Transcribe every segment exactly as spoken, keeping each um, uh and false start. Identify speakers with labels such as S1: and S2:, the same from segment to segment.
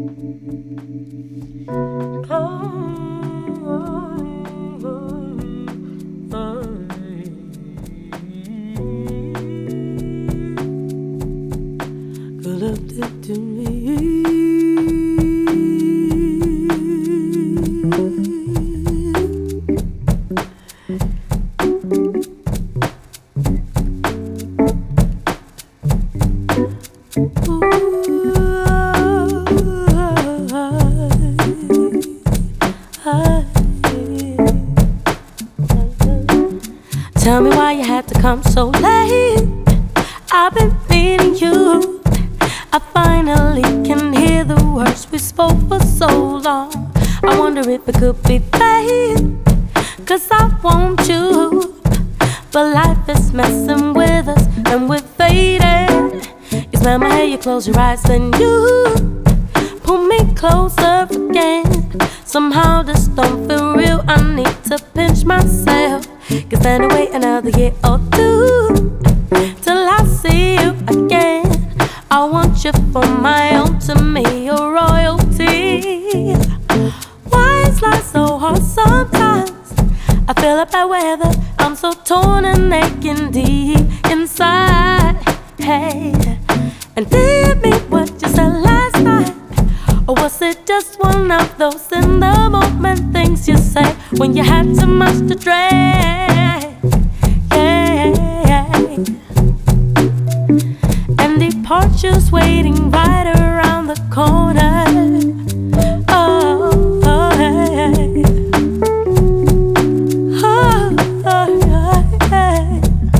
S1: Tell me why you had to come so late. I've been needing you. I finally can hear the words we spoke for so long. I wonder if it could be fate, 'cause I want you, but life is messing with us and we're fading. You smell my hair, you close your eyes, then you pull me closer again. Somehow this don't feel real, I need to pinch myself, 'cause then I wait another year or two till I see you again. I want you for my own, to me you're royalty. Why is life so hard sometimes? I feel like bad weather, I'm so torn and aching deep inside. Hey, and did you mean what you said last night? Or was it just one of those in the moment things you say when you had too much to drink? Yeah, and departure's waiting right around the corner. Oh, oh, hey. Oh, oh, hey.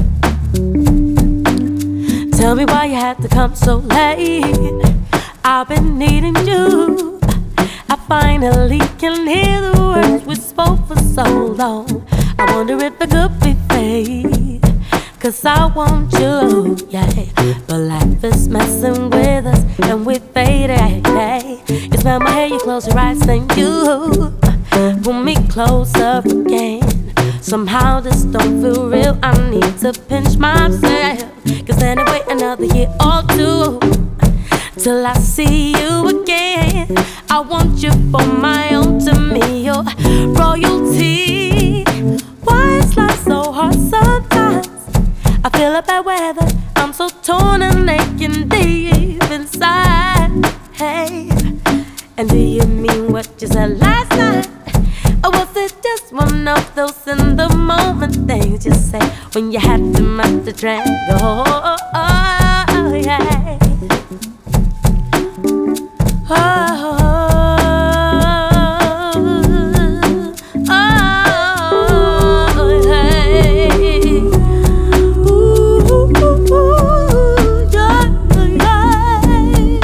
S1: Tell me why you had to come so late. I've been needing you. I finally can hear the words we spoke for so long. I wonder if it could be fate, 'cause I want you, yeah. But life is messing with us and we faded, yeah. You smell my hair, you close your eyes, then you pull me closer again. Somehow this don't feel real, I need to pinch myself, 'cause then I wait another year or two till I see you again. I want you for my own, to me you're royalty. Why is life so hard sometimes? I feel like bad weather, I'm so torn and aching deep inside. Hey, and do you mean what you said last night? Or was it just one of those in the moment things you say when you had too much to drink? Oh, oh, oh yeah. Oh, oh, oh, hey. Ooh, ooh, ooh, yeah, yeah.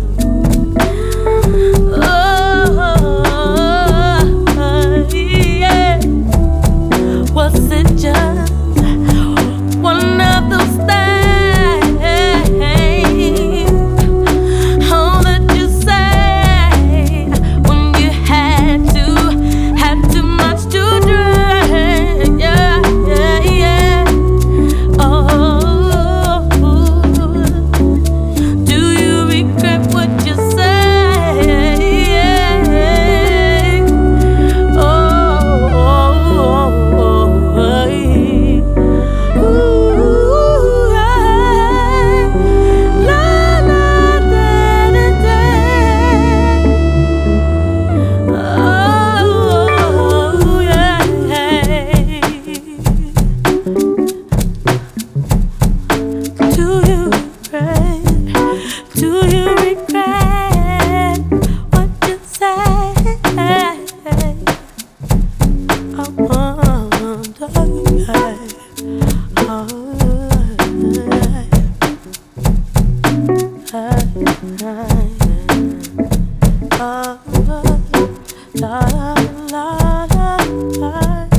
S1: Oh, yeah. Was it just one of those things? All that you say when you had to, had too much to drink. Yeah, yeah, yeah. Oh, do you regret what you say? Oh, oh, oh, hey. Ooh, hey. La, la, da, da, da. Oh, yeah. Do you regret? Do you regret what you said? I wonder. Oh, la, la, la, la.